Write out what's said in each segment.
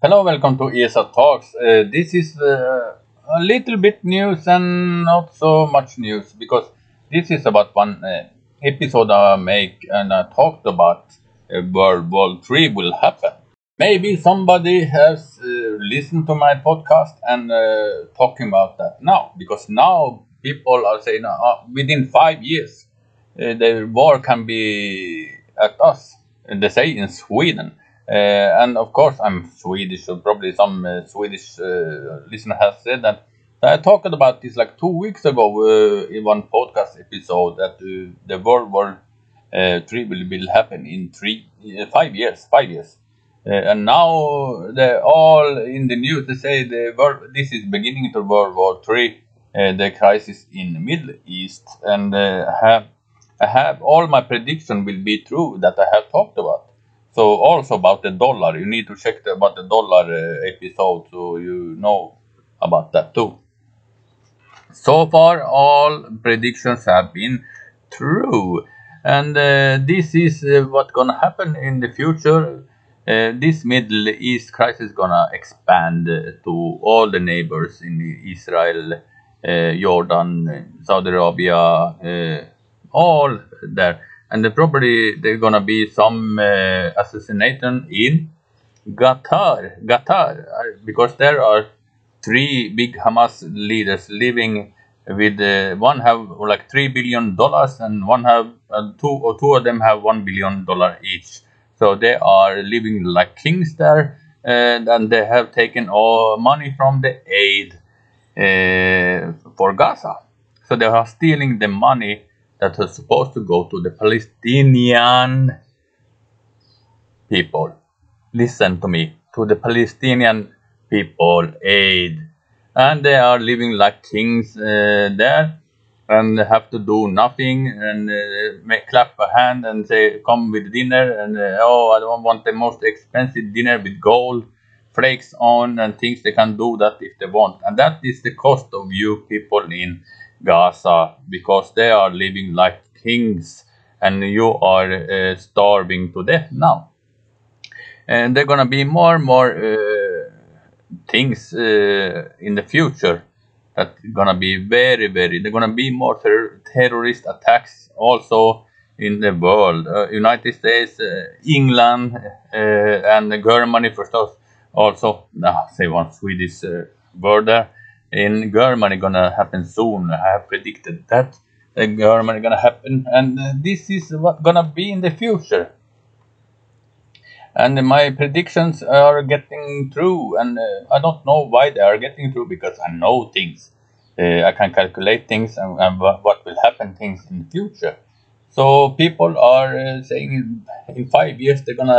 Hello, welcome to ESA Talks. This is a little bit news and not so much news because this is about one episode I make and I talked about World War III will happen. Maybe somebody has listened to my podcast and talking about that now because now people are saying within 5 years the war can be at us. They say in Sweden. And of course, I'm Swedish, so probably some Swedish listener has said that. I talked about this like 2 weeks ago in one podcast episode that the World War III will happen in 5 years. 5 years. And now they're all in the news. They say this is beginning to World War III, the crisis in the Middle East, and I have all my prediction will be true that I have talked about. So also about the dollar, you need to check about the dollar episode so you know about that too. So far, all predictions have been true, and this is what's gonna happen in the future. This Middle East crisis gonna expand to all the neighbors in Israel, Jordan, Saudi Arabia, all there, and probably there's gonna be some assassination in Qatar, because there are three big Hamas leaders living with one have like $3 billion and one have two of them have $1 billion each. So they are living like kings there, and they have taken all money from the aid for Gaza. So they are stealing the money that was supposed to go to the Palestinian people. Listen to me, to the Palestinian people aid, and they are living like kings there, and have to do nothing and clap a hand and say come with dinner, and oh, I don't want the most expensive dinner with gold flakes on and things. They can do that if they want, and that is the cost of you people in Gaza, because they are living like kings and you are starving to death now. And there are gonna be more and more things in the future that gonna be very. There gonna be more terrorist attacks also in the world. United States, England, and Germany first also. Say one Swedish word there. In Germany gonna happen soon. I have predicted that. Germany gonna happen, and this is what gonna be in the future. And my predictions are getting true, and I don't know why they are getting true, because I know things. I can calculate things and what will happen things in the future. So people are saying in 5 years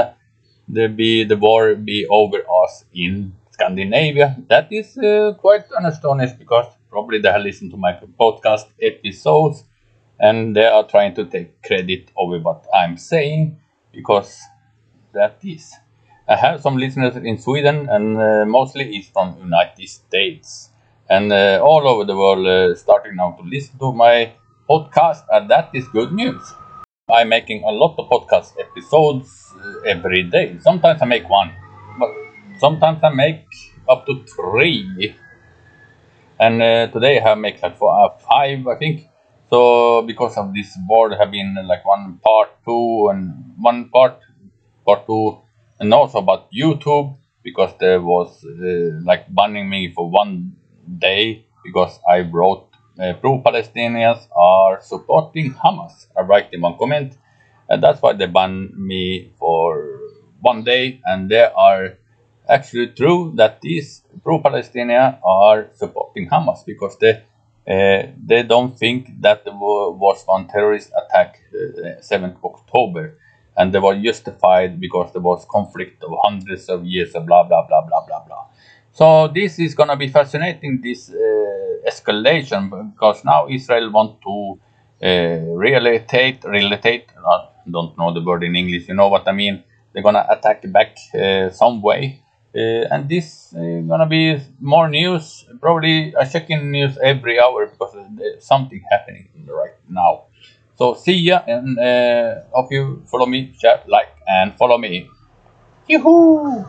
the war be over us in Scandinavia. That is quite an astonished, because probably they have listened to my podcast episodes and they are trying to take credit over what I'm saying, because that is. I have some listeners in Sweden, and mostly it's from United States, and all over the world starting now to listen to my podcast, and that is good news. I'm making a lot of podcast episodes every day. Sometimes I make one, but sometimes I make up to three. And today I have make like five, I think. So because of this board, have been like one part two and one part two, and also about YouTube, because there was like banning me for 1 day because I wrote pro-Palestinians are supporting Hamas. I write in one comment, and that's why they banned me for 1 day. And they are actually true that these pro-Palestinians are supporting Hamas, because they don't think that there was one terrorist attack 7th October, and they were justified because there was conflict of hundreds of years of blah blah blah blah blah blah. So this is gonna be fascinating, this escalation, because now Israel want to relatate. I don't know the word in English. You know what I mean? They're gonna attack back some way, and this gonna be more news. Probably I check in news every hour, because there's something happening right now. So see ya, and hope you follow me, share, like, and follow me. Yoo-hoo!